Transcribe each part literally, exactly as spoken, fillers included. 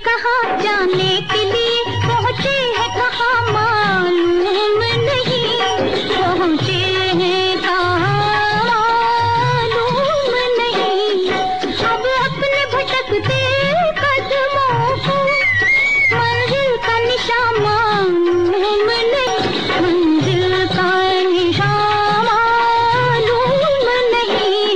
कहा जाने के लिए, पहुँचे हैं कहाँ मालूम नहीं, पहुँचे हैं कहाँ मालूम नहीं। अब अपने भटकते कदमों को मंजिल का निशान मालूम नहीं, मंजिल का निशान मालूम नहीं।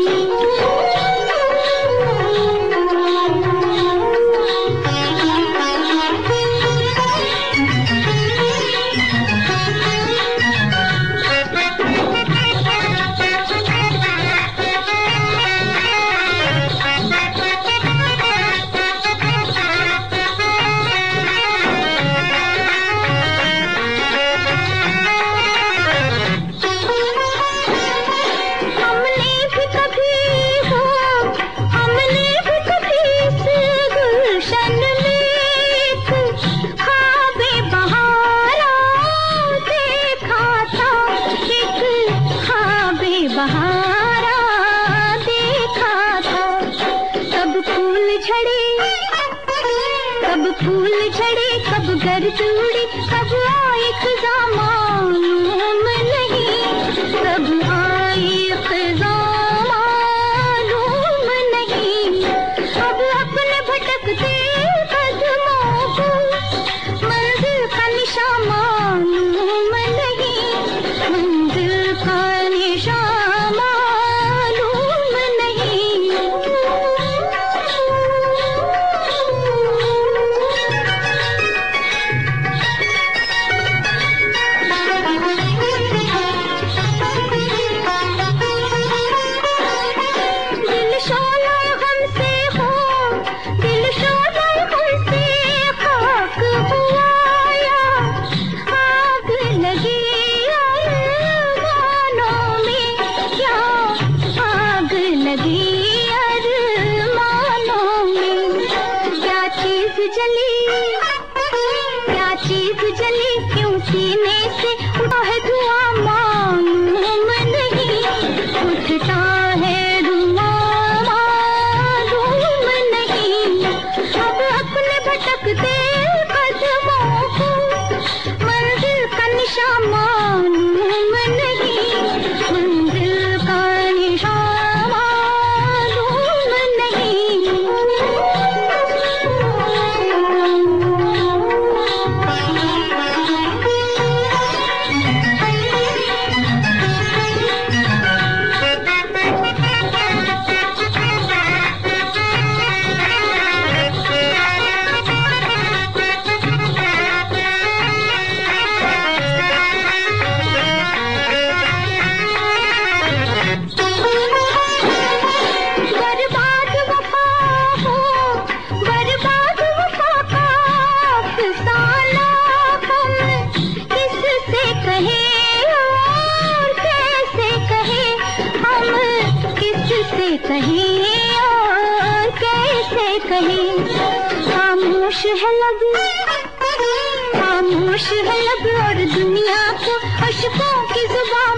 बहारा देखा था, कब फूल झड़े कब फूल झड़े, कब गर्द उड़ी, कब आई खज़ां मालूम नहीं, कब आई खज़ां मालूम नहीं। अब अपने भटकते कदमों को मंजिल का निशान मालूम नहीं, मंजिल का निशान जली, क्या चीज जली, क्यों सीने से उठा है धुआं मालूम नहीं, उठता है धुआं मालूम नहीं। अब अपने भटकते कदमों को मंजिल का निशान मालूम नहीं, मंजिल का निशान मालूम नहीं। कहीं और कैसे कहीं, खामोश है लब, खामोश है लब और दुनिया को अशकों की जुबान